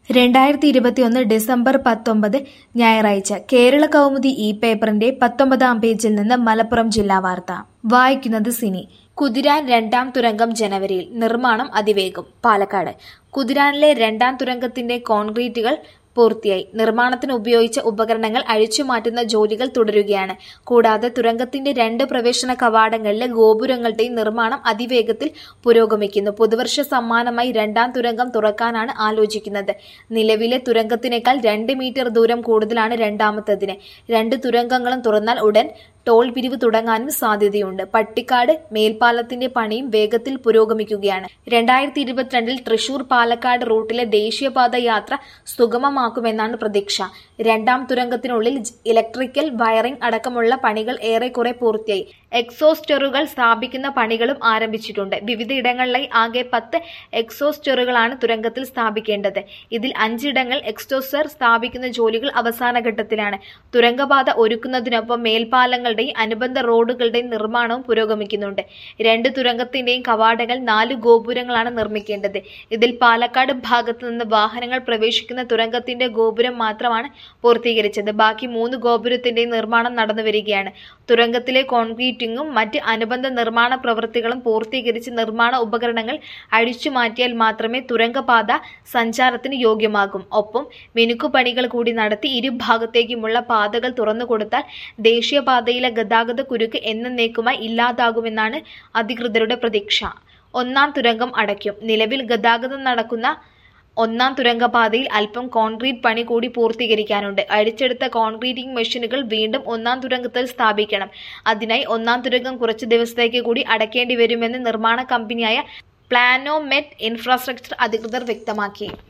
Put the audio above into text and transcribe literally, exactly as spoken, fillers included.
രണ്ടായിരത്തി ഇരുപത്തിയൊന്ന് ഡിസംബർ പത്തൊമ്പത് ഞായറാഴ്ച കേരള കൗമുദി ഇ പേപ്പറിന്റെ പത്തൊമ്പതാം പേജിൽ നിന്ന് മലപ്പുറം ജില്ലാ വാർത്ത വായിക്കുന്നത് സിനി. കുതിരാൻ രണ്ടാം തുരങ്കം ജനുവരിയിൽ, നിർമ്മാണം അതിവേഗം. പാലക്കാട് കുതിരാനിലെ രണ്ടാം തുരങ്കത്തിന്റെ കോൺക്രീറ്റുകൾ പൂർത്തിയായി. നിർമ്മാണത്തിന് ഉപയോഗിച്ച ഉപകരണങ്ങൾ അഴിച്ചുമാറ്റുന്ന ജോലികൾ തുടരുകയാണ്. കൂടാതെ തുരങ്കത്തിന്റെ രണ്ട് പ്രവേശന കവാടങ്ങളിലെ ഗോപുരങ്ങളുടെയും നിർമ്മാണം അതിവേഗത്തിൽ പുരോഗമിക്കുന്നു. പുതുവർഷ സമ്മാനമായി രണ്ടാം തുരങ്കം തുറക്കാനാണ് ആലോചിക്കുന്നത്. നിലവിലെ തുരങ്കത്തിനേക്കാൾ രണ്ട് മീറ്റർ ദൂരം കൂടുതലാണ് രണ്ടാമത്തേതിന്. രണ്ട് തുരങ്കങ്ങളും തുറന്നാൽ ഉടൻ ടോൾ പിരിവ് തുടങ്ങാനും സാധ്യതയുണ്ട്. പട്ടിക്കാട് മേൽപ്പാലത്തിന്റെ പണിയും വേഗത്തിൽ പുരോഗമിക്കുകയാണ്. രണ്ടായിരത്തി ഇരുപത്തിരണ്ടിൽ തൃശൂർ പാലക്കാട് റൂട്ടിലെ ദേശീയപാത യാത്ര സുഗമമാക്കുമെന്നാണ് പ്രതീക്ഷ. രണ്ടാം തുരങ്കത്തിനുള്ളിൽ ഇലക്ട്രിക്കൽ വയറിംഗ് അടക്കമുള്ള പണികൾ ഏറെക്കുറെ പൂർത്തിയായി. എക്സോസ്റ്ററുകൾ സ്ഥാപിക്കുന്ന പണികളും ആരംഭിച്ചിട്ടുണ്ട്. വിവിധയിടങ്ങളിലായി ആകെ പത്ത് എക്സോസ്റ്ററുകളാണ് തുരങ്കത്തിൽ സ്ഥാപിക്കേണ്ടത്. ഇതിൽ അഞ്ചിടങ്ങൾ എക്സോസ്റ്റർ സ്ഥാപിക്കുന്ന ജോലികൾ അവസാന ഘട്ടത്തിലാണ്. തുരങ്കപാത ഒരുക്കുന്നതിനൊപ്പം മേൽപ്പാലങ്ങളുടെയും അനുബന്ധ റോഡുകളുടെയും നിർമ്മാണവും പുരോഗമിക്കുന്നുണ്ട്. രണ്ട് തുരങ്കത്തിന്റെയും കവാടങ്ങൾ നാല് ഗോപുരങ്ങളാണ് നിർമ്മിക്കേണ്ടത്. ഇതിൽ പാലക്കാട് ഭാഗത്തു നിന്ന് വാഹനങ്ങൾ പ്രവേശിക്കുന്ന തുരങ്കത്തിന്റെ ഗോപുരം മാത്രമാണ് പൂർത്തീകരിച്ചത്. ബാക്കി മൂന്ന് ഗോപുരത്തിന്റെയും നിർമ്മാണം നടന്നുവരികയാണ്. തുരങ്കത്തിലെ കോൺക്രീറ്റിംഗും മറ്റ് അനുബന്ധ നിർമ്മാണ പ്രവൃത്തികളും പൂർത്തീകരിച്ച് നിർമ്മാണ ഉപകരണങ്ങൾ അഴിച്ചുമാറ്റിയാൽ മാത്രമേ തുരങ്കപാത സഞ്ചാരത്തിന് യോഗ്യമാകും. ഒപ്പം മിനുക്കുപണികൾ കൂടി നടത്തി ഇരുഭാഗത്തേക്കുമുള്ള പാതകൾ തുറന്നുകൊടുത്താൽ ദേശീയപാതയിലെ ഗതാഗത കുരുക്ക് എന്നേക്കുമായി ഇല്ലാതാകുമെന്നാണ് അധികൃതരുടെ പ്രതീക്ഷ. ഒന്നാം തുരങ്കം അടയ്ക്കും. നിലവിൽ ഗതാഗതം നടക്കുന്ന ഒന്നാം തുരങ്കപാതയിൽ അല്പം കോൺക്രീറ്റ് പണി കൂടി പൂർത്തീകരിക്കാനുണ്ട്. അഴിച്ചെടുത്ത കോൺക്രീറ്റിംഗ് മെഷീനുകൾ വീണ്ടും ഒന്നാം തുരങ്കത്തിൽ സ്ഥാപിക്കണം. അതിനായി ഒന്നാം തുരങ്കം കുറച്ചു ദിവസത്തേക്ക് കൂടി അടയ്ക്കേണ്ടി വരുമെന്ന് നിർമ്മാണ കമ്പനിയായ പ്ലാനോമെറ്റ് ഇൻഫ്രാസ്ട്രക്ചർ അധികൃതർ വ്യക്തമാക്കി.